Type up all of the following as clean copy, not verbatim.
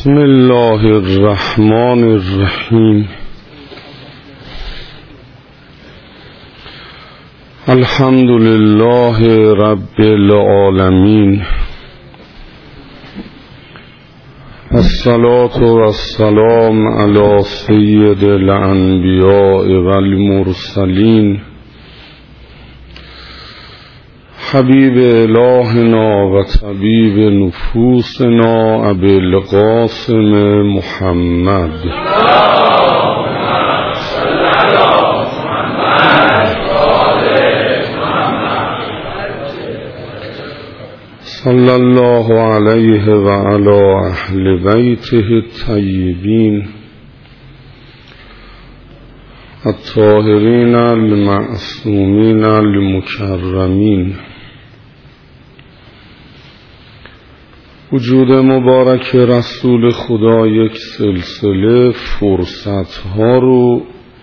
بسم الله الرحمن الرحیم. الحمد لله رب العالمین، الصلاة والسلام علی سید الانبیاء والمرسلین، حبیب الهنا و طبیب نفوسنا ابی القاسم محمد. صلی الله علیه و علی اهل بیته الطیبین الطاهرین المعصومین المکرمین. وجود مبارک رسول خدا یک سلسله فرصتها رو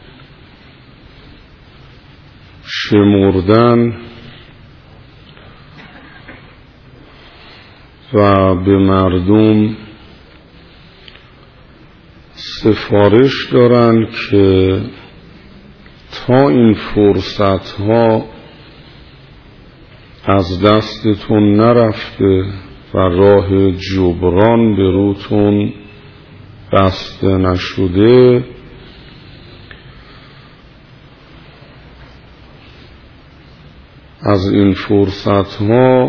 شمردن و به مردم سفارش دارن که تا این فرصتها از دستتون نرفته و راه جبران به روتون بسته نشده، از این فرصتها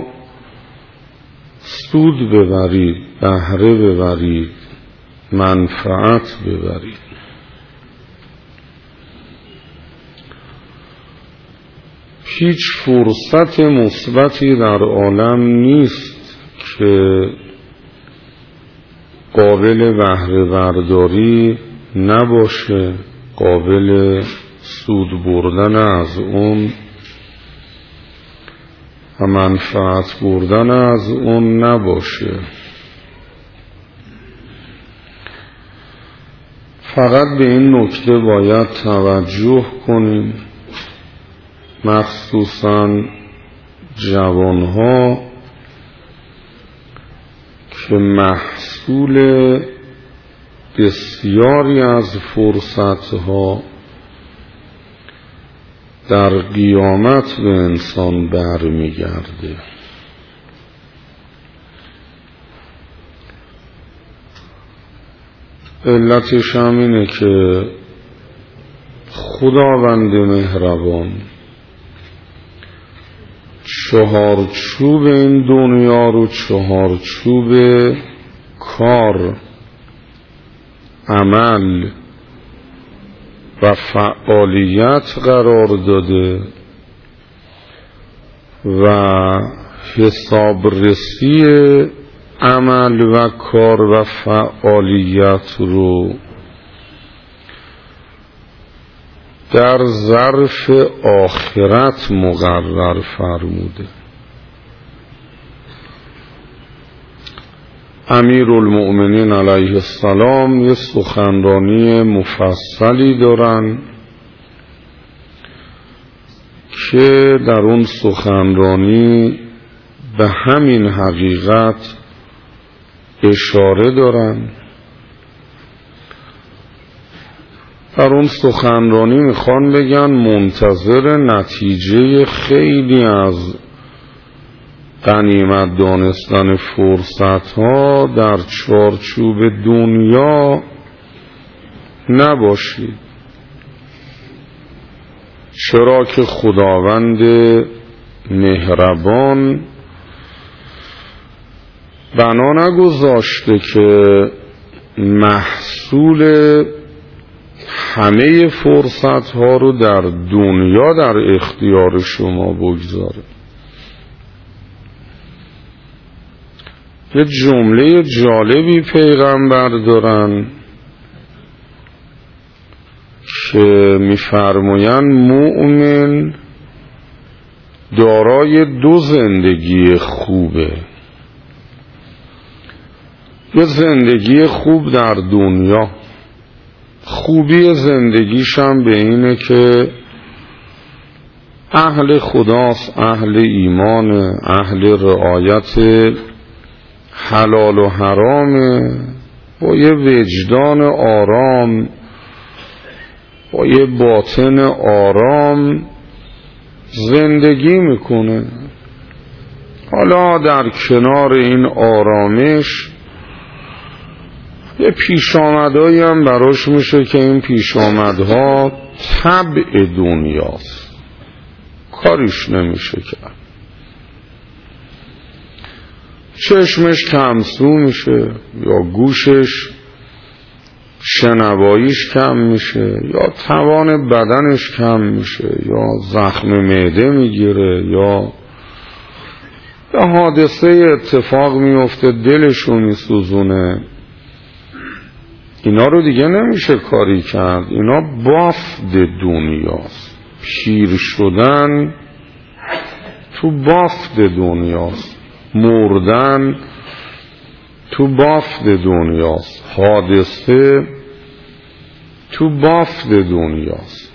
سود ببرید، بهره ببرید، منفعت ببرید. هیچ فرصت مثبتی در عالم نیست که قابل بهره برداری نباشه، قابل سود بردن از اون و منفعت بردن از اون نباشه. فقط به این نکته باید توجه کنیم، مخصوصاً جوانها، که محصول بسیاری از فرصتها در قیامت به انسان برمیگرده. علتش هم اینه که خداوند مهربان چهارچوب این دنیا رو چهارچوب کار، عمل و فعالیت قرار داده و حسابرسی عمل و کار و فعالیت رو در ظرف آخرت مقرر فرموده. امیرالمؤمنین علیه السلام یه سخنرانی مفصلی دارن که در اون سخنرانی به همین حقیقت اشاره دارن. در اون سخنرانی میخوان بگن منتظر نتیجه خیلی از غنیمت دانستن فرصت ها در چارچوب دنیا نباشید، چرا که خداوند مهربان بنا نگذاشته که محصول همه فرصت ها رو در دنیا در اختیار شما بگذاره. یه جمله جالبی پیغمبر دارن که میفرمایند مؤمن دارای دو زندگی خوبه. یه زندگی خوب در دنیا، خوبی زندگیش هم به اینه که اهل خداست، اهل ایمان، اهل رعایت حلال و حرام، با یه وجدان آرام، با یه باطن آرام زندگی میکنه. حالا در کنار این آرامش یه پیشامدهایی هم براش میشه که این پیشامدها طبع دنیاست، کاریش نمیشه کرد. چشمش کمسو میشه، یا گوشش شنواییش کم میشه، یا توان بدنش کم میشه، یا زخم معده میگیره، یا حادثه اتفاق میفته دلشو میسوزونه. اینا رو دیگه نمیشه کاری کرد، اینا بافت دنیاست. پیر شدن تو بافت دنیاست، مردن تو بافت دنیاست، حادثه تو بافت دنیاست.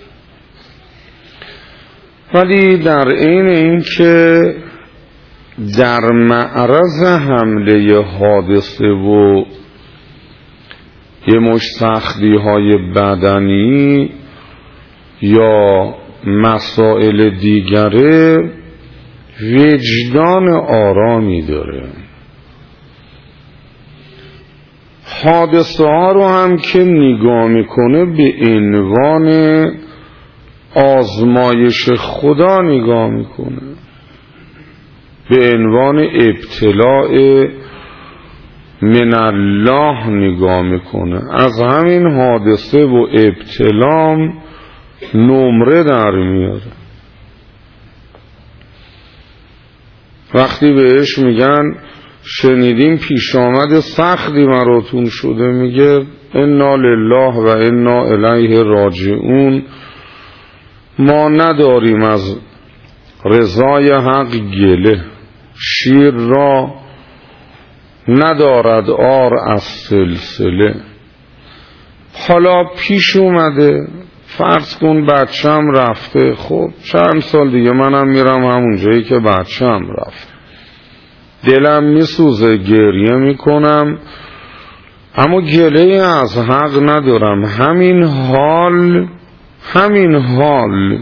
ولی در این که در معرض حمله حادثه و یه مش سختی های بدنی یا مسائل دیگره وجدان آرامی داره. حادثه ها رو هم که نگاه میکنه به عنوان آزمایش خدا نگاه میکنه، به عنوان ابتلاء من الله نگاه میکنه. از همین حادثه و ابتلام نمره در میاره. وقتی بهش میگن شنیدیم پیش آمد سختی مراتون شده، میگه انا لله و انا الیه راجعون. ما نداریم از رضای حق گله، شیر را ندارد آر از سلسله. حالا پیش اومده، فرض کن بچم رفته، خب چند سال دیگه منم میرم همون جایی که بچم رفت، دلم میسوزه، گریه میکنم، اما گله از حق ندارم. همین حال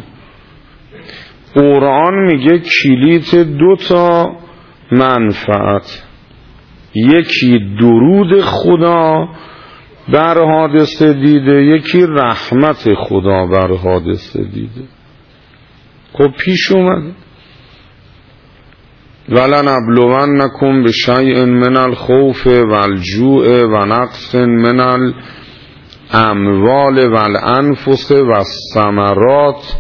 قرآن میگه کلیت 2 منفعت، یکی درود خدا بر حادثه دیده، یکی رحمت خدا بر حادثه دیده. خب پیش اومده ولنبلونکم بشیء من الخوف والجوع و نقص من الاموال والانفس والثمرات،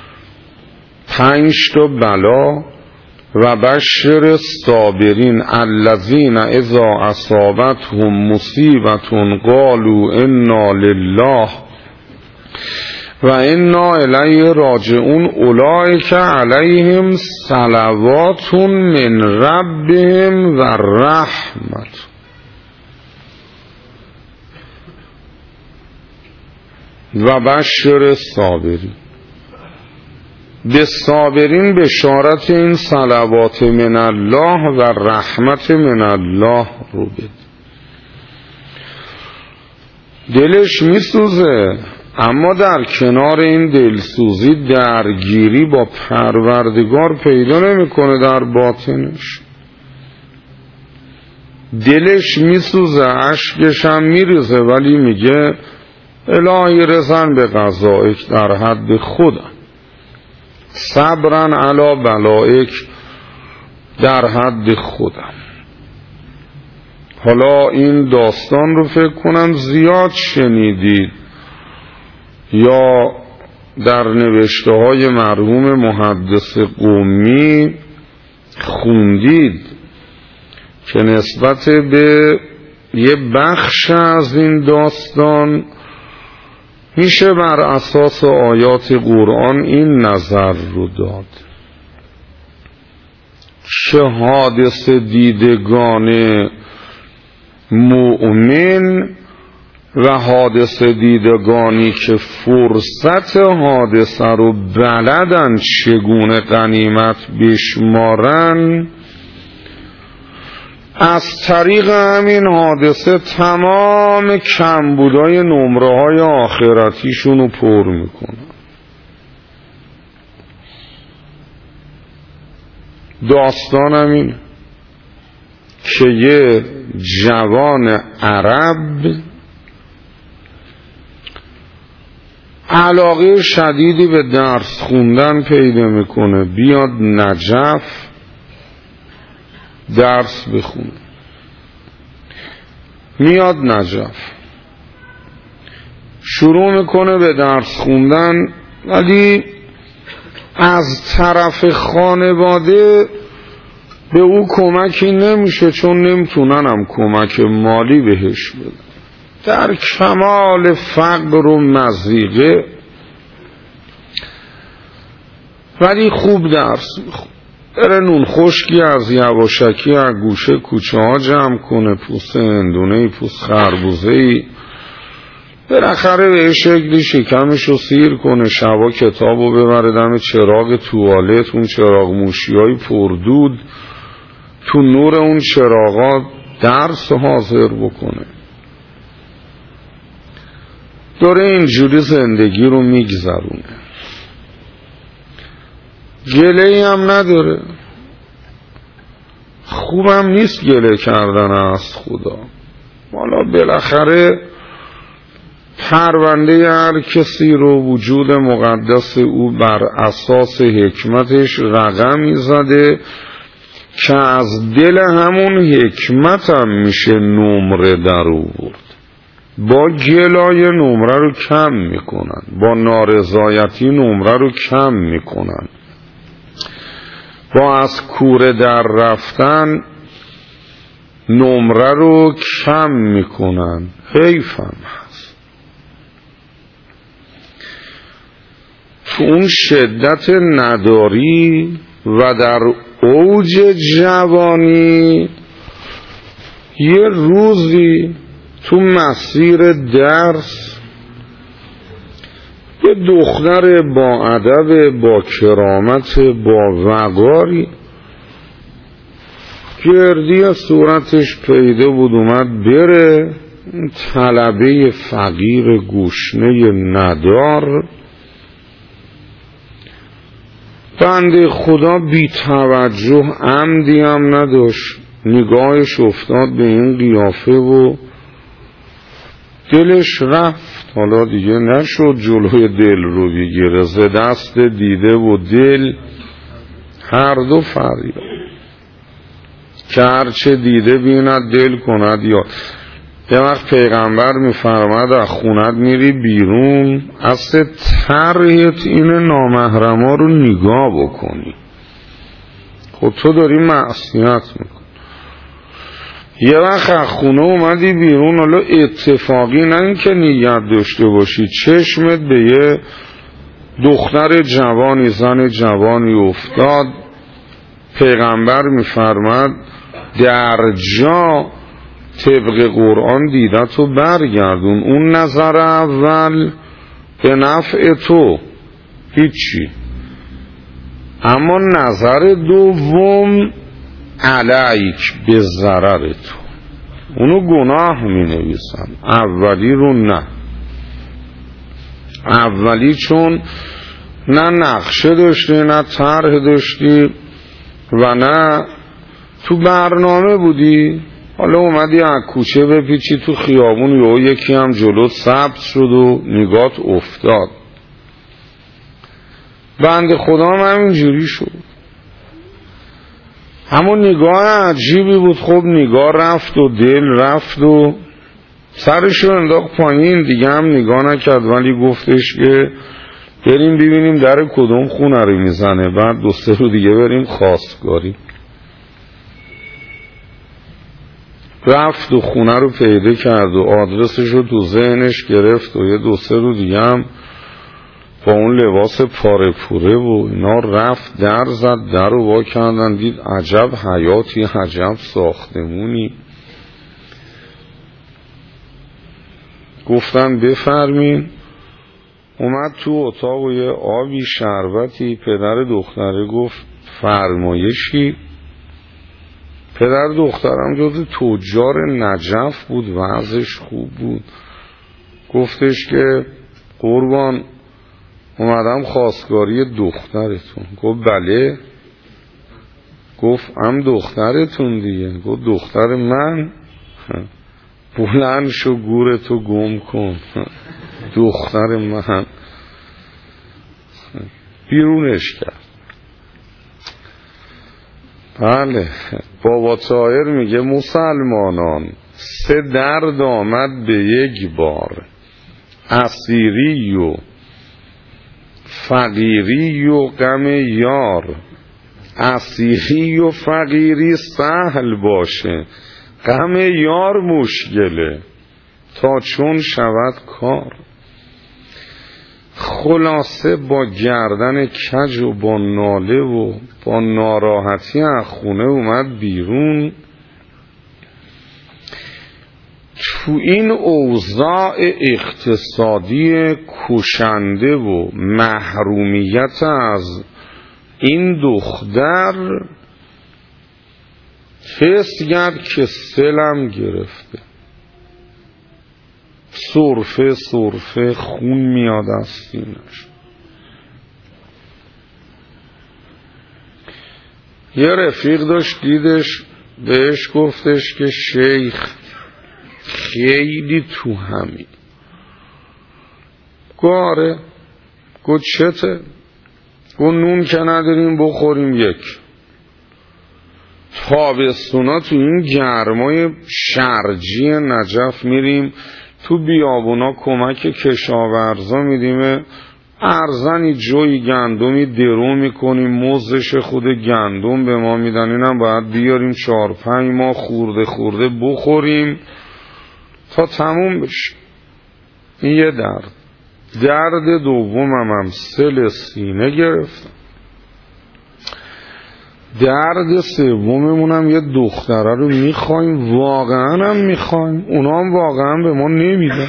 5 بلا. و بشر الصابرین الذین اذا اصابتهم مصیبة قالوا انا لله و انا الیه راجعون اولئک علیهم صلوات من ربهم و رحمت. و بشر الصابرین، به صابرین بشارت این صلوات من الله و رحمت من الله رو بده. دلش میسوزه، اما در کنار این دلسوزی درگیری با پروردگار پیدا نمیکنه. در باطنش دلش میسوزه، اشکش هم میریزه، ولی میگه الهی رضا به قضایک در حد خودم، صبرن علی بلائک در حد خودم. حالا این داستان رو فکر کنم زیاد شنیدید یا در نوشته های مرحوم محدث قمی خوندید که نسبت به یه بخش از این داستان میشه بر اساس آیات قرآن این نظر رو داد که حادثه دیدگان مؤمن و حادثه دیدگانی که فرصت حادثه رو بلدن چگونه غنیمت بشمارن از طریق همین حادثه تمام کمبودای نمره‌های آخرتیشون رو پر میکنن. داستانم اینه که یه جوان عرب علاقه شدیدی به درس خوندن پیدا میکنه، بیاد نجف درس بخونه. میاد نجف شروع میکنه به درس خوندن، ولی از طرف خانواده به او کمکی نمیشه، چون نمیتونن هم کمک مالی بهش بدن. در کمال فقر و مضیقه، ولی خوب درس میخونه. بره نون خشکی از یواشکی از گوشه کوچه ها جمع کنه، پوست هندونه، پوست خربوزه‌ای، بالاخره به شکلی شکمشو سیر کنه. شبا کتابو ببره دم چراغ توالت، اون چراغ موشیای پردود، تو نور اون چراغا درس حاضر بکنه. داره اینجوری زندگی رو میگذرونه، گله‌ای هم نداره. خوبم نیست گله کردن از خدا. حالا بالاخره پرونده هر کسی رو وجود مقدس او بر اساس حکمتش رقمی زده که از دل همون حکمت هم میشه نمره در آورد. با گلای نمره رو کم میکنن، با نارضایتی نمره رو کم میکنن، با از کوره در رفتن نمره رو کم میکنن. حیفم هست. تو اون شدت نداری و در اوج جوانی یه روزی تو مسیر درس یه دختر با ادب، با کرامت، با وقاری گردی صورتش پیدا بود، اومد بره. طلبه فقیر گوشنه ندار بنده خدا بی توجه عمدی هم نداشت، نگاهش افتاد به این قیافه و دلش رفت. حالا دیگه نشد جلوی دل رو بگیره، ز دست دیده و دل هر دو فریاد، که هرچه دیده بیند دل کند یاد. یه وقت پیغمبر میفرماد از خونت میری بیرون، اصل طرحت اینه نامحرما رو نگاه بکنی. خب تو داری معصیت میکنی. یه وقت از خونه اومدی بیرون، حالا اتفاقی نه این که نیت داشته باشی، چشمت به یه دختر جوانی، زن جوانی افتاد، پیغمبر میفرماد در جا طبق قرآن دیدتو برگردون. اون نظر اول به نفع تو هیچی، اما نظر دوم علیک به ضرر تو، اونو گناه می نویسن. اولی رو نه. اولی چون نه نقشه داشتی، نه طرح داشتی و نه تو برنامه بودی. حالا اومدی از کوچه بپیچی تو خیابون، یا یکی هم جلوت ثبت شد و نگات افتاد. بنده خدا هم همینجوری شد. همون نگاه عجیبی بود. خب نگاه رفت و دل رفت و سرشو انداخت پایین، دیگه هم نگاه نکرد، ولی گفتش که بریم ببینیم در کدوم خونه رو میزنه، بعد 2-3 رو دیگه بریم خواستگاری. رفت و خونه رو پیدا کرد و آدرسش رو تو ذهنش گرفت و یه 2-3 رو دیگه هم با اون لباس پاره پوره و اینا رفت، در زد، در رو وا کردن، دید عجب حیاتی، عجب ساختمونی. گفتن بفرمین. اومد تو اتاق و یه آبی شربتی، پدر دختره گفت فرمایشی. پدر دخترم جز تجار نجف بود، وضعش خوب بود. گفتش که قربان اومدم خواستگاری دخترتون. گفت بله. گفت هم دخترتون دیگه. گفت دختر من؟ بلند شو گورتو گم کن. دختر من. بیرونش کرد. بله. بابا طاهر میگه مسلمانان 3 درد آمد به یک بار، اسیری و فقیری و غم یار. اسیری و فقیری سهل باشه، غم یار مشکله تا چون شود کار. خلاصه با گردن کج و با ناله و با ناراحتی از خونه اومد بیرون. تو این اوضاع اقتصادی کشنده و محرومیت از این دختر حس کرد که سلم گرفته، سرفه خون میاد از سینه‌اش. یه رفیق داشت دیدش، بهش گفتش که شیخ خیلی تو همی. گاره. گفت چته؟ گفت نون که نداریم بخوریم. یک تابستونا تو این گرمای شرجی نجف میریم تو بیابونا کمک کشاورزا میدیم، ارزنی جوی گندمی درو میکنیم، مزدش خود گندم به ما میدن، اینم باید بیاریم 4-5 ماه خورده بخوریم تا تموم بشه. این یه درد دومم سل سینه گرفتم. درد سوممونم یه دختره رو میخوایم، واقعا هم میخوایم، اونا هم واقعا به ما نمیدن.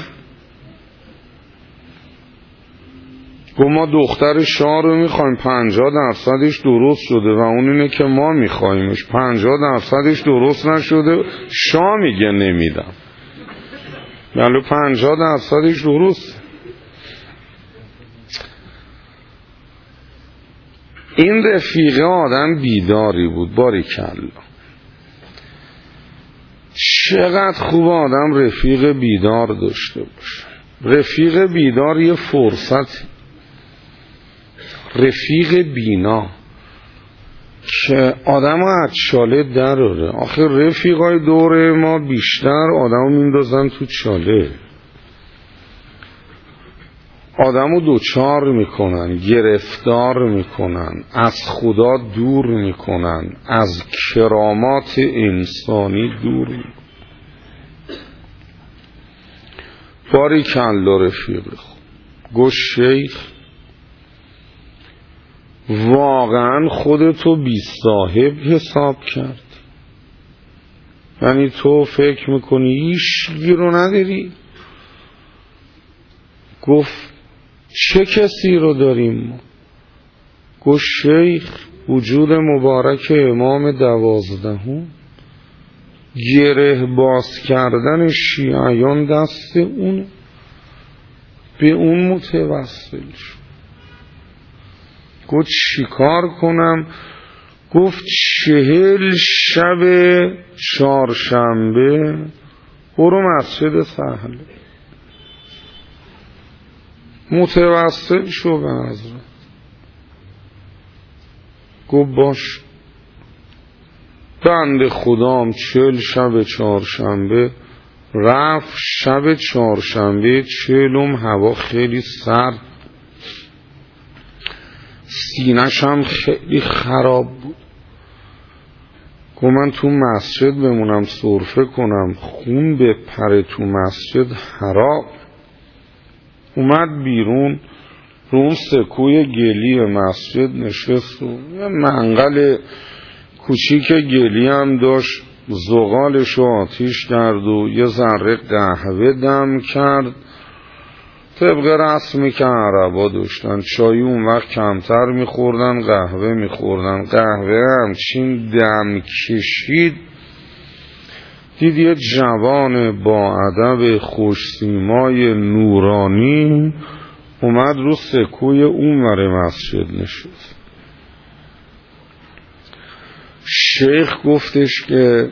گفت ما دختر شاه رو میخوایم، 50% درست شده و اون اینه که ما میخوایمش، 50% درست نشده، شاه میگه نمیدم، یعنی 50% درست. این رفیقه آدم بیداری بود، باریکلا. چقدر خوب آدم رفیق بیدار داشته باشه. رفیق بیدار یه فرصت، رفیق بینا که آدم از چاله دراره. آخه رفیقای دوره ما بیشتر آدم میندازن تو چاله، آدمو دوچار میکنن، گرفتار میکنن، از خدا دور میکنن، از کرامات انسانی دور میکنن. باریکلا رفیق خوب. گفت شیخ واقعا خودتو بی صاحب حساب کرد، یعنی تو فکر میکنی هیچی رو نداری؟ گفت چه کسی رو داریم ما؟ گفت شیخ وجود مبارک امام 12 گره باز کردن شیعیان دست اونه، به اون متوسل شد. گفت چیکار کنم؟ گفت 40 شب 4شنبه برو مسجد سهل، متوسل شو به حضرت. گفت باش. بند خدام 40 شب 4شنبه رفت. شب 4شنبه 40 هوا خیلی سرد، سینه‌ش هم خیلی خراب بود. گفت من تو مسجد بمونم سرفه کنم، خون به پر تو مسجد حرام. اومد بیرون، رو اون سکوی گلی مسجد نشست و یه منقل کوچیک گلی هم داشت، زغالشو آتیش کرد و یه ذره قهوه دم کرد، طبق رسمی که عربا داشتن. چای اون وقت کمتر میخوردن، قهوه میخوردن. قهوه همچین دم کشید دید یه جوان با ادب خوش‌سیمای نورانی اومد رو سکوی اونور مسجد نشست. شیخ گفتش که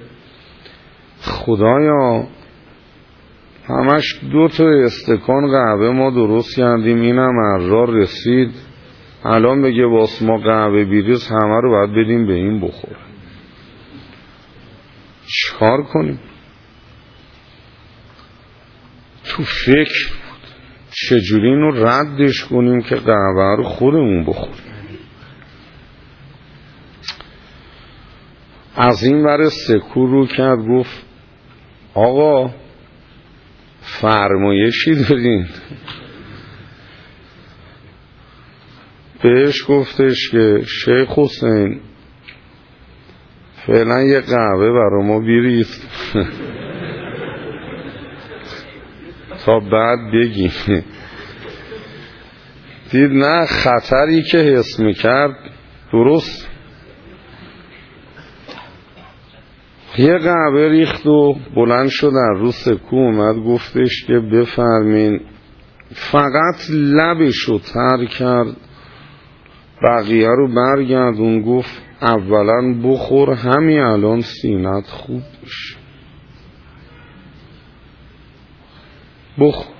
خدایا همش 2 استکان قهوه ما درست کردیم، اینم ارار رسید، الان بگه واسه ما قهوه بیریز همه رو باید بدیم به این بخوره، چکار کنیم؟ تو فکر بود چجوری اینو ردش کنیم که قهوه رو خودمون بخوریم. از این ور سکو رو کرد، گفت آقا فرمایشی دارین؟ بهش گفتش که شیخ حسین فعلا یه قهوه برای ما بیریز تا بعد بگیم. دید نه، خطری که حس میکرد درست. یه قهوه ریخت و بلند شد در رو سکو اومد، گفتش که بفرمین. فقط لبشو تر کرد، بقیه رو برگردون، گفت اولا بخور، همین الان سینت خوب بشه، بخور.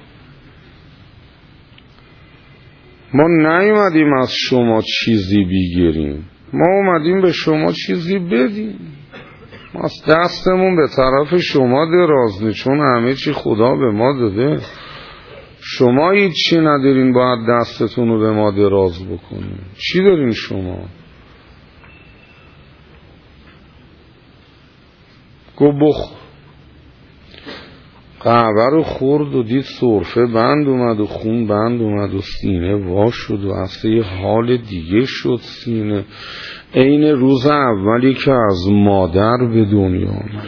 ما نیومدیم از شما چیزی بگیریم، ما اومدیم به شما چیزی بدیم. ما از دستمون به طرف شما درازنه، چون همه چی خدا به ما داده. شما هیچی ندارین باید دستتون رو به ما دراز بکنین. چی دارین شما؟ گو بخور. قهوه رو خورد و دید سرفه بند اومد و خون بند اومد و سینه وا شد و اصلا یه حال دیگه شد سینه، عین روز اولی که از مادر به دنیا آمد.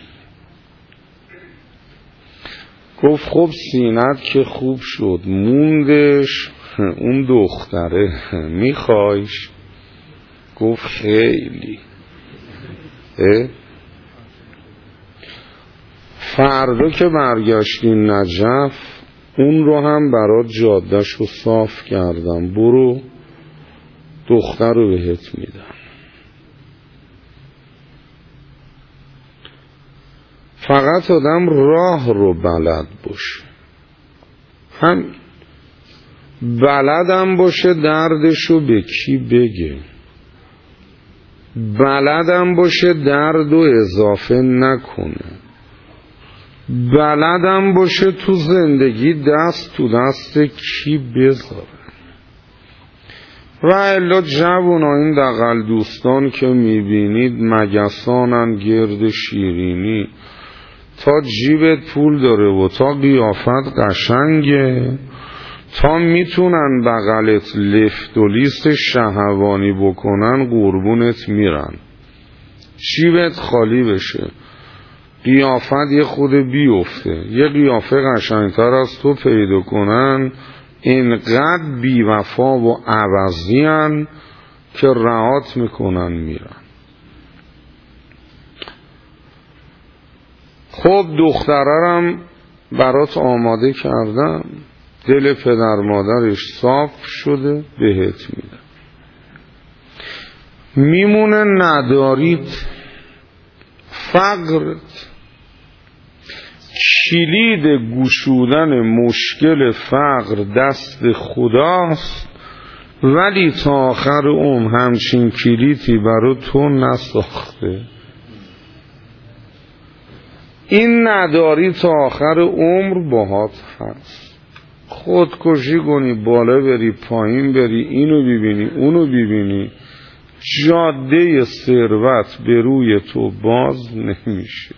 گفت خب سینت که خوب شد، موندش اون دختره، میخوایش؟ گفت خیلی. فردا که برگشتیم نجف اون رو هم برات جادهش رو صاف کردم، برو دختر رو بهت میدم. فقط آدم راه رو بلد باشه، هم بلدم باشه دردشو به کی بگه، بلدم باشه درد و اضافه نکنه، بلدم باشه تو زندگی دست تو دست کی بذاره. و الا جوونا این دغل دوستان که میبینید مگسانن گرد شیرینی، تا جیبت پول داره و تا قیافت قشنگه، تا میتونن بغلت لفت و لیست شهوانی بکنن، قربونت میرن، جیبت خالی بشه، قیافت یه خود بیفته، یه قیافه قشنگتر از تو پیدا کنن، اینقدر بیوفا و عوضی هن که رهات میکنن میرن. خب دخترم برات آماده کردم، دل پدر مادرش صاف شده، بهت میدم. میمونه ندارید، فقرت. کلید گشودن مشکل فقر دست خداست، ولی تا آخر عمر همچین کلیدی برای تو نساخته. این نداری تا آخر عمر باهات هست. خودکشی کنی، بالا بری پایین بری، اینو ببینی اونو ببینی، جاده ثروت به روی تو باز نمیشه.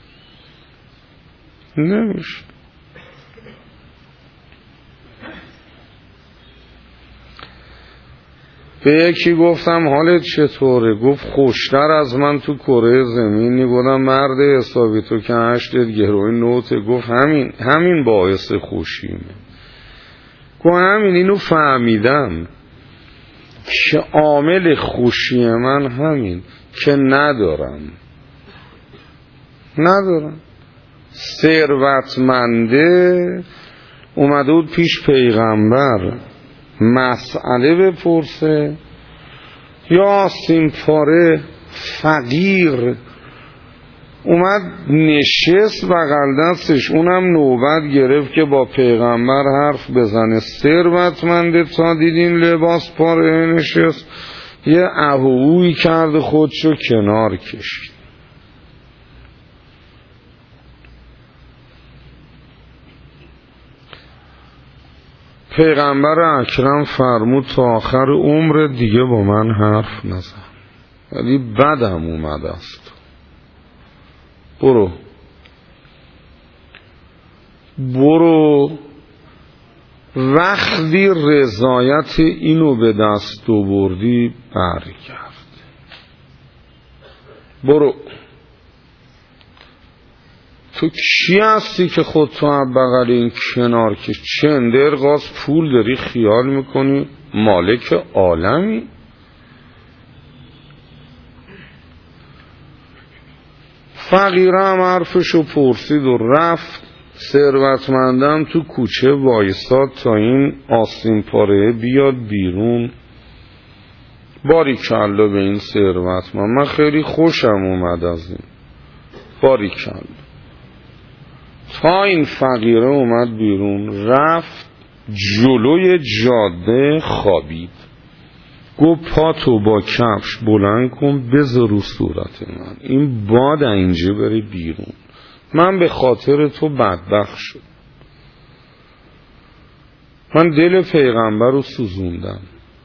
به یکی گفتم حالت چطوره؟ گفت خوشتر از من تو کره زمینی. گفتم مرد حسابی تو که 8 گروه نوته. گفت همین باعث خوشیمه. گفت همین، اینو فهمیدم که عامل خوشی من همین که ندارم. ندارن. ثروتمنده اومده بود پیش پیغمبر مسئله بپرسه، یا آستین پاره فقیر اومد نشست بغل دستش، اونم نوبت گرفت که با پیغمبر حرف بزنه. ثروتمنده تا دیدین لباس پاره نشست، یه اهویی کرد خودشو کنار کشید. پیغمبر اکرم فرمود تا آخر عمر دیگه با من حرف نزن، ولی بدم اومده است. برو وقتی رضایت اینو به دست آوردی برگرد. برو. تو کی هستی که خودتو از بغل این کنار که چندرغاز پول داری خیال میکنی مالک عالمی؟ فقیره هم حرفشو پرسید و رفت. ثروتمندم تو کوچه وایستاد تا این آستین پاره بیاد بیرون. باریکلا به این ثروتمند، من خیلی خوشم اومد از این. باریکلا. تا این فقیره اومد بیرون، رفت جلوی جاده خوابید. گفت پاتو با کفش بلند کن بذار رو صورت من، این باد اینجا بره بیرون، من به خاطر تو بدبخت شد. من دل پیغمبر رو سوزوندم،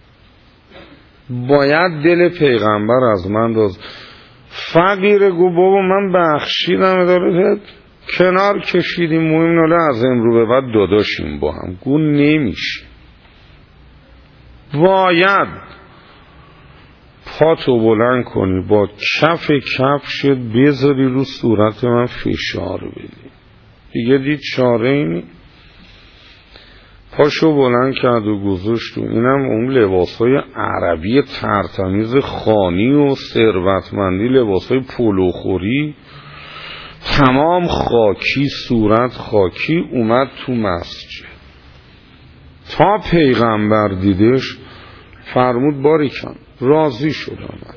باید دل پیغمبر از من راز. فقیره گفت بابا من بخشیدم، داره کنار کشیدیم، مهم ناله از امرو به بعد داداشیم با هم. گو نمیشه، باید پاتو بلند کنی با کف کفشت بذاری رو صورت من فشار بدی. دیگه دید چاره اینی، پاشو بلند کرد و گذاشت. و اینم اون لباسای عربی ترتمیز خانی و ثروتمندی، لباسای پلوخوری تمام خاکی، صورت خاکی، اومد تو مسجد. تا پیغمبر دیدش فرمود باریکن، راضی شد آمد.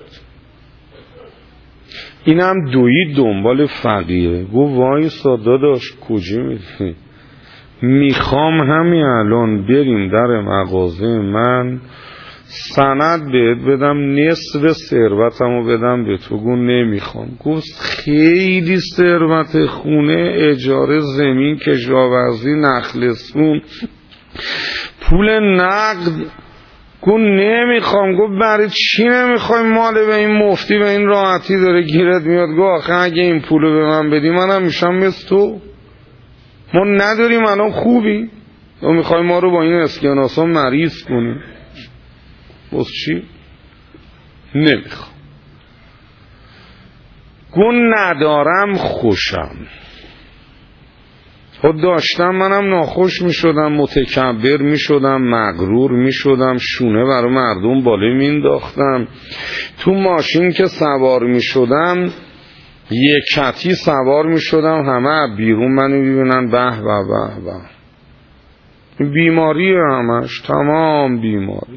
اینم دوید دنبال فقیره. گفت وایسا داداش کجا میری؟ میخوام همین الان بریم در مغازه من سند بهت بدم، نصف ثروتمو بدم به تو. گفت نمیخوام. گفت خیلی ثروت، خونه، اجاره زمین، کشاورزی، نخلستون، پول نقد. گفت نمیخوام. گفت برای چی نمیخوای؟ مال به این مفتی به این راحتی داره گیرت میاد. گفت آخه اگه این پولو به من بدی منم میشم مثل تو. ما نداریم الان خوبی؟ تو میخوای ما رو با این اسکناسا مریض کنی؟ بس چی؟ نمیخوام. گفت ندارم خوشم. خود داشتم منم ناخوش می شدم، متکبر می شدم، مغرور می شدم، شونه برای مردم بالا می انداختم. تو ماشین که سوار می شدم یکتی سوار می شدم، همه بیرون منو ببینن به به به به. بیماری همش، تمام بیماری.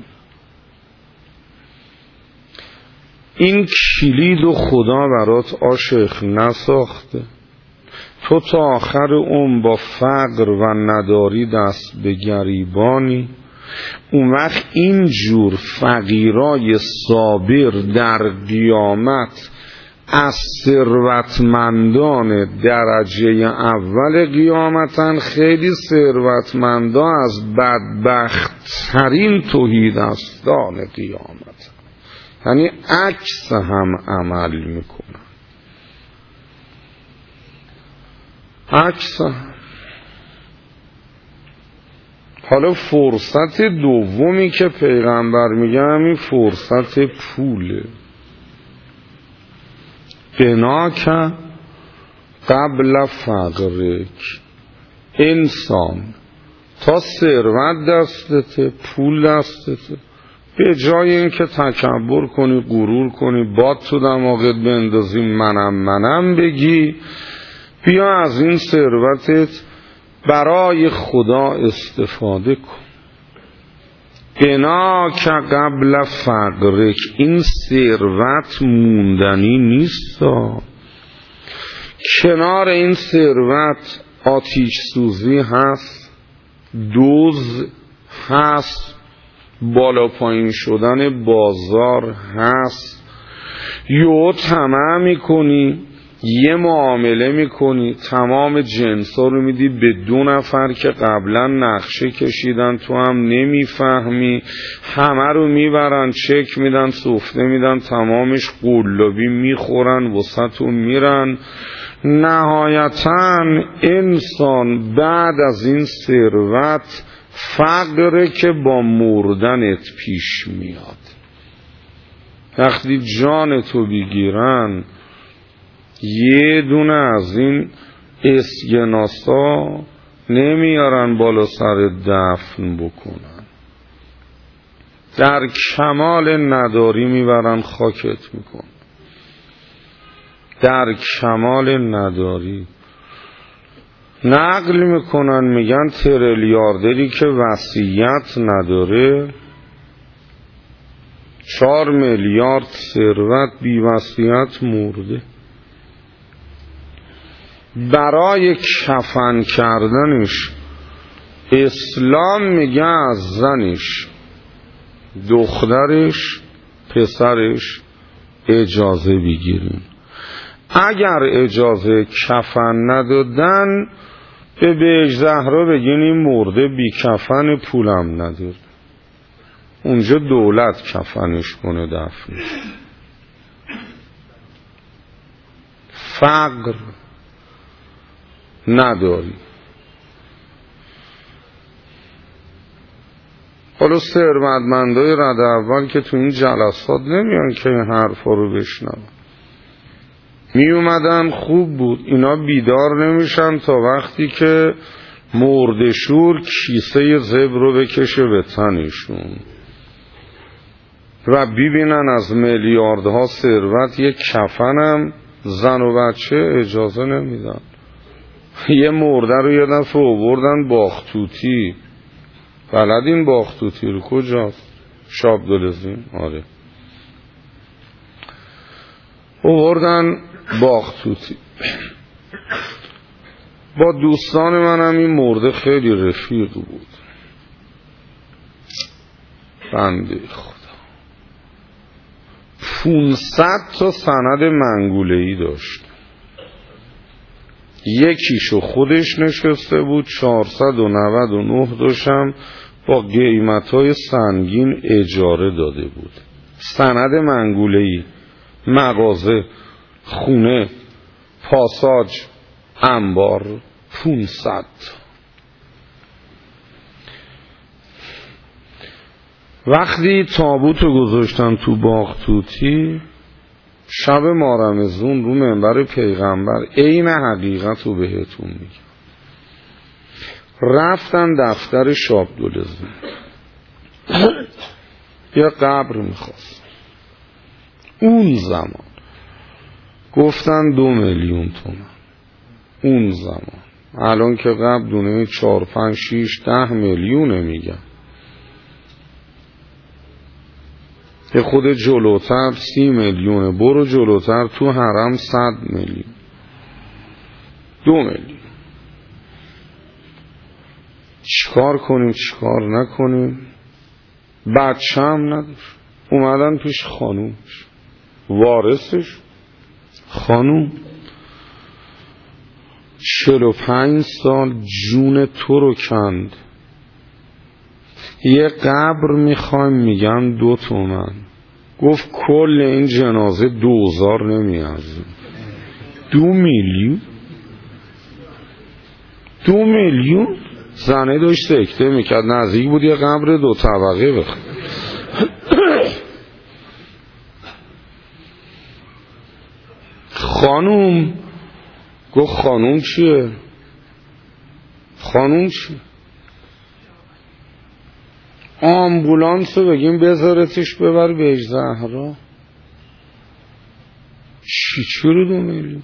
این کلید و خدا برات عاشق نساخته. تو تا آخر عمر با فقر و نداری دست به گریبانی. اون وقت اینجور فقیرای صابر در قیامت از ثروتمندان درجه اول قیامتن. خیلی ثروتمندا از بدبخت‌ترین تهیدستان قیامت، یعنی عکس هم عمل میکنن، عکس هم. حالا فرصت دومی که پیغمبر میگه همین فرصت پوله. بناک قبل فقرک. انسان تا ثروت دستته، پول دستته، به جای اینکه تکبر کنی، غرور کنی، باد تو دماغت بندازی، منم بگی، بیا از این ثروتت برای خدا استفاده کن. بنا که قبل فقرک، این ثروت موندنی نیست. کنار این ثروت آتش سوزی هست، دوز هست، بالا پایین شدن بازار هست. یه طمع میکنی، یه معامله میکنی، تمام جنسا رو میدی به 2 نفر که قبلا نقشه کشیدن، تو هم نمیفهمی، همه رو میبرن، چک میدن، سفته میدن، تمامش قلابی میخورن، وسطو میرن. نهایتا انسان بعد از این ثروت فقره که با مردنت پیش میاد. وقتی جان تو بگیرن، یه دونه از این اسکناسا نمیارن بالا سر دفن بکنن، در کمال نداری میبرن خاکت میکن، در کمال نداری نقل میکنن، میگن تریلیاردری که وصیت نداره 4 میلیارد ثروت بی وصیت مرده. برای کفن کردنش اسلام میگه از زنش، دخترش، پسرش اجازه بگیریم. اگر اجازه کفن ندادن، به بهش زهرا بگین این مرده بی کفن، پولم نداره، اونجا دولت کفنش کنه، دفنش. فقر نداری. حالا ثروتمندای رده اول که تو این جلسات نمیان که این حرفا رو بشنون، می اومدن خوب بود. اینا بیدار نمیشن تا وقتی که مردشور کیسه زبر رو بکشه به تنشون و ببینن از میلیاردها ثروت یک کفنم زن و بچه اجازه نمیدن. یه مرده رو یه دفعه آوردن باختوتی، بلدین باختوتی رو؟ کجاست؟ شابدلزین. آره، آوردن باختوتی. با دوستان منم این مرده خیلی رفیق بود، بنده خدا 500 تا سند منگوله‌ای داشت. یکیشو خودش نشسته بود، 499 داشتم با قیمت‌های سنگین اجاره داده بود. سند منگوله‌ای، مغازه، خونه، پاساژ، انبار، 500. وقتی تابوتو گذاشتن تو باغ توتی، شب مارمزون رو منبر پیغمبر، عین حقیقت رو بهتون میگم، رفتن دفتر شابدلزین، یه قبر میخواست. اون زمان گفتن 2 میلیون تومان. اون زمان، الان که قبل دونه 4 5 6 10 میلیونه میگن. که خود جلوتر 30 میلیونه، برو جلوتر تو حرم 100 میلیون، 2 میلیون. چیکار کنیم چیکار نکنیم؟ بچه هم نداشت. اومدن پیش خانومش، وارثش خانوم 45 سال جون تو رو کند، یه قبر میخوایم، میگن 2 تومن. گفت کل این جنازه 2000 نمیارزه. 2 میلیون؟ 2 میلیون؟ زنه داشت سکته میکرد، نزدیک بود یه قبر 2 طبقه بخواد. خانوم گفت خانوم چیه؟ خانوم چیه؟ آمبولانس رو بگیم بذارتش ببر به زهرا، چی رو 2 میلیون؟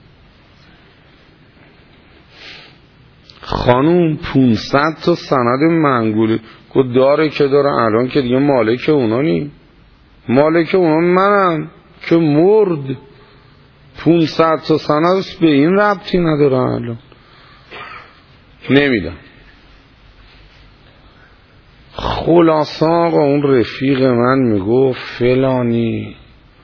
خانوم 500 تا سند منقوله که داره که داره، الان که دیگه مالک اونا نی، مالک اونا منم که مرد. 500 تا سند به این ربطی نداره، الان نمیدم. خلاصا آقا اون رفیق من میگفت فلانی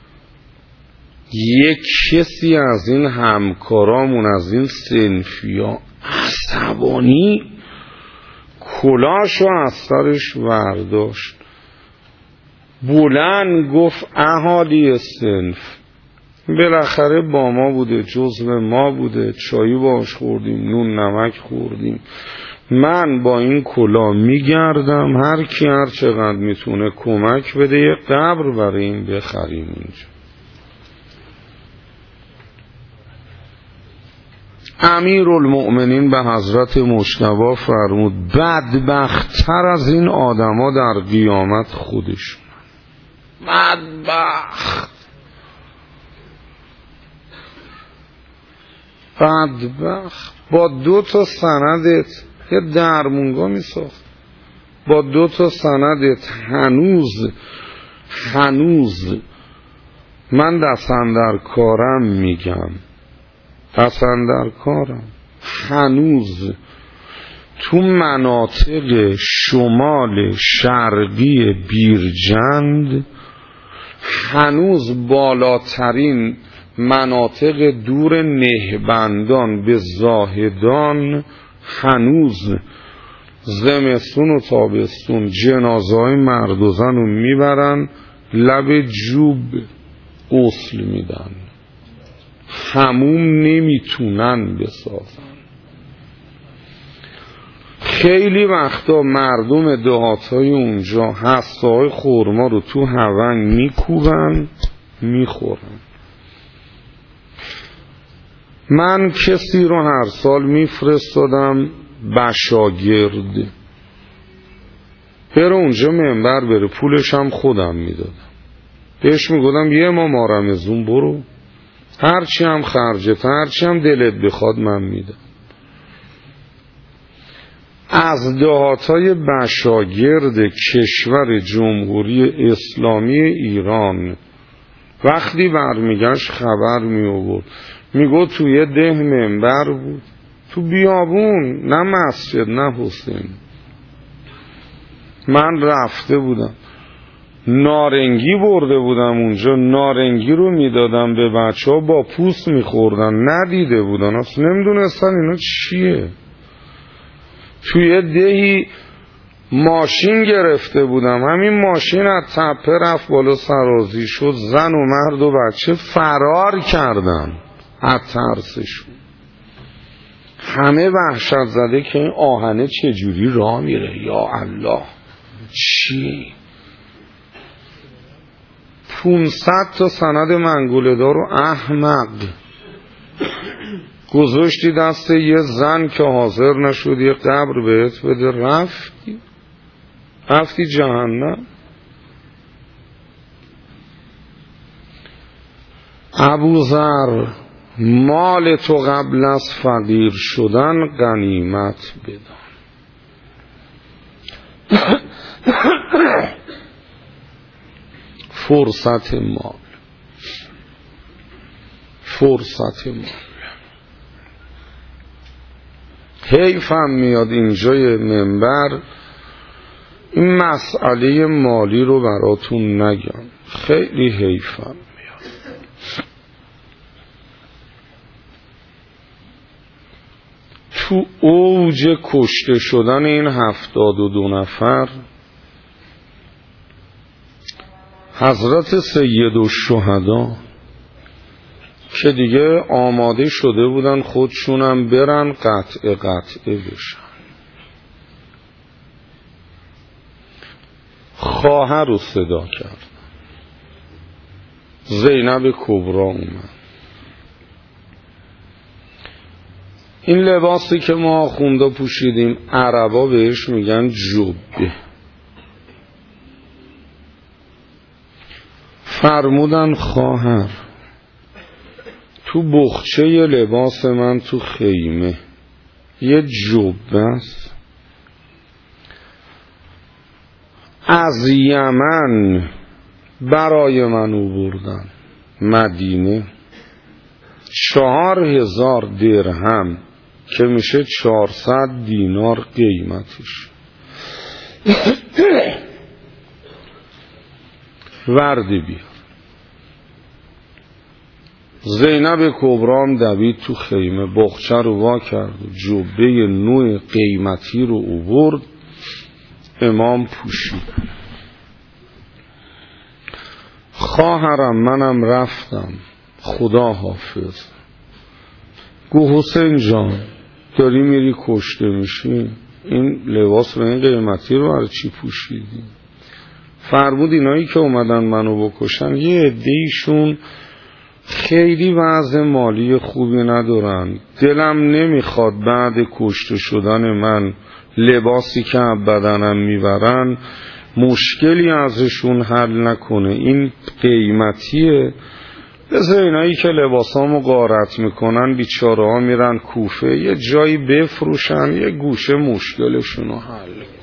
یک کسی از این همکارامون از این صنفیا عصبانی کلاشو از سرش ورداشت، بلند گفت اهالی صنف بالاخره با ما بوده، جزو ما بوده، چایی باش خوردیم، نون نمک خوردیم، من با این کلا میگردم، هر کی هر چقدر میتونه کمک بده یه قبر برای این بخریم اینجا. امیرالمؤمنین به حضرت مجتبی فرمود بدبخت‌تر از این آدما در قیامت خودشون. بدبخت با 2 تا سندت یه درمونگاه میساخت، با 2 تا سندت هنوز من دست‌اندرکارم میگم، دست‌اندرکارم هنوز تو مناطق شمال شرقی بیرجند، هنوز بالاترین مناطق دور نهبندان به زاهدان، هنوز زمستون و تابستون جنازه‌های مرد و زن رو میبرن لب جوب غسل میدن، حموم نمیتونن بسازن. خیلی وقتا مردم دهاتای اونجا هسته‌های خرما رو تو هونگ میکوبن میخورن. من کسی رو هر سال میفرستادم بشاگرد بره اونجا منبر بره، پولش هم خودم میدادم، بهش میگفتم یه ما رمضون برو، هرچی هم خرجت، هرچی هم دلت بخواد من میدم. از دهاتای بشاگرد کشور جمهوری اسلامی ایران وقتی برمیگشت خبر میآورد، میگو توی ده منبر بود، تو بیابون، نه مسجد نه حسین. من رفته بودم نارنگی برده بودم اونجا، نارنگی رو میدادم به بچه ها با پوست میخوردن، ندیده بودن، اصلا نمیدونستن اینا چیه. توی دهی ماشین گرفته بودم، همین ماشین از تپه رفت بالا سرازی شد، زن و مرد و بچه فرار کردن از ترسشون. همه وحشت زده که این آهنه چجوری راه میره، یا الله چی؟ 500 تا سند منگوله دار و احمق گذاشتی دست یه زن که حاضر نشد یه قبر بهت بده، رفتی جهنم. ابوذر مال تو قبل از فقیر شدن غنیمت بدان. فرصت مال حیفم میاد اینجای منبر این مسئله مالی رو براتون نگم، خیلی حیفم میاد. تو اوج کشته شدن این 72 نفر حضرت سید الشهدا که دیگه آماده شده بودن خودشونم برن قطعه بشن، خواهر رو صدا کرد، زینب کبرا اومد. این لباسی که ما آخوندا پوشیدیم عربا بهش میگن جبه، فرمودن خواهر تو بخچه لباس من تو خیمه یه جبه است از یمن برای من آوردن مدینه 4000 درهم که میشه 400 دینار قیمتش. وردی بیا. زینب کبرام دوید تو خیمه، بخچه رو وا کرد و جبه نوع قیمتی رو آورد، امام پوشید. خواهرم منم رفتم، خدا حافظ. گو حسین جان داری میری کشته میشی، این لباس رو این قیمتی رو برای چی پوشیدی؟ فرمود اینایی که اومدن منو بکشن یه عده‌ایشون خیلی وضع مالی خوبی ندارن، دلم نمیخواد بعد کشته شدن من لباسی که بدنم میبرن مشکلی ازشون حل نکنه، این قیمتیه. بذار اینایی که لباسامو غارت میکنن بیچاره ها میرن کوفه یه جایی بفروشن، یه گوشه مشکلشونو حل کن.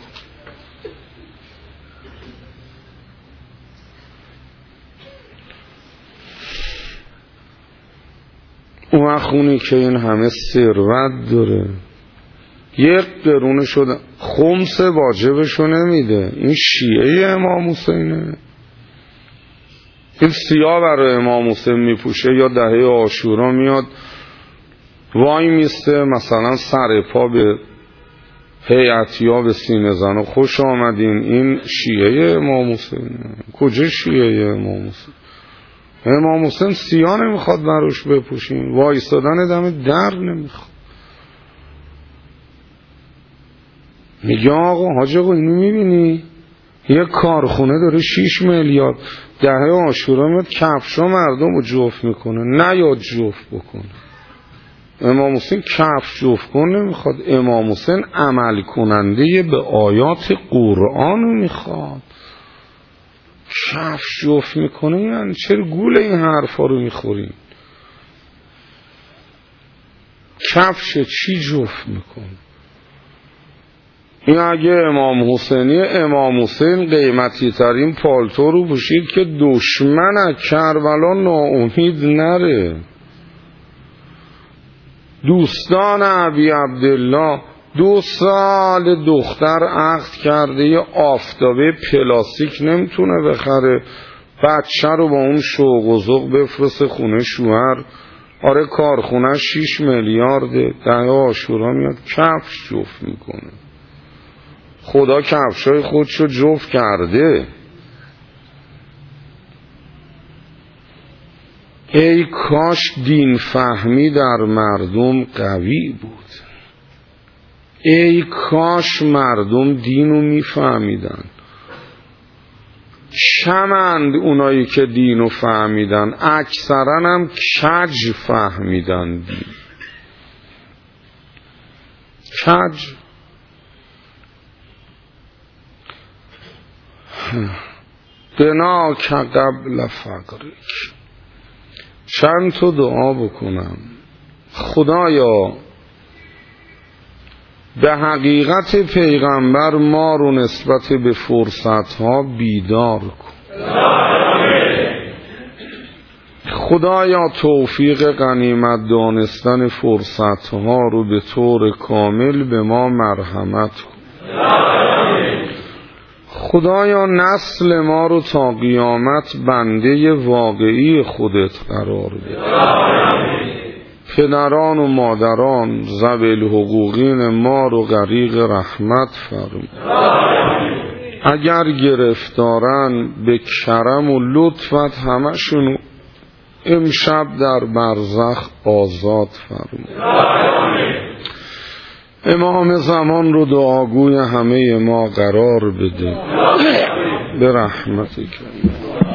اون خونی که این همه ثروت داره 1 قرون شده خمس واجبشو نمیده، این شیعه امام حسینه، این سیاه برای امام حسین میپوشه یا دهه عاشورا میاد وای میسته مثلا سر پا به هیئتیا به سینه زن و خوش آمدین، این شیعه امام حسینه. کجا شیعه امام حسین؟ امام حسین سیاه نمیخواد براش بپوشین، وایستادن دم در نمیخواد. میگه آقا حاج آقا اینو میبینی یه کارخونه داره 6 میلیارد دهه عاشورا میاد کفشا مردم رو جفت میکنه، نه یاد جفت بکنه. امام حسین کفش جفت کن نمیخواد، امام حسین عمل کننده به آیات قرآن رو میخواد. کفش جفت میکنه یعنی چرا گول این حرفا رو میخورین؟ کفش چی جفت میکنه؟ این اگه امام حسینی، امام حسین قیمتی ترین پالتو رو پوشید که دشمن از کربلا ناامید نره. دوستان ابی عبدالله 2 سال دختر عقد کرده یه آفتابه پلاستیک نمیتونه بخره، بچه رو با اون شوق و ذوق بفرسته خونه شوهر. آره کارخونه 6 میلیارده، دهه عاشورا میاد کفش جفت میکنه. خدا کفشای خودشو جفت کرده. ای کاش دین فهمی در مردم قوی بود، ای کاش مردم دینو میفهمیدن. کمند اونایی که دینو فهمیدن، اکثرا هم کج فهمیدن دین. کج. دنا که قبل فقرک. چند تا دعا بکنم. خدایا به حقیقت پیغمبر ما رو نسبت به فرصتها بیدار کن. خدایا توفیق غنیمت دانستن فرصتها رو به طور کامل به ما مرحمت کن. خدایا نسل ما رو تا قیامت بنده واقعی خودت قرار بده. پدران و مادران ذوی الحقوقین ما رو غریق رحمت فرما. اگر گرفتارن به کرم و لطفت همشونو امشب در برزخ آزاد فرما. امام زمان رو دعاگوی همه ما قرار بده به رحمتک.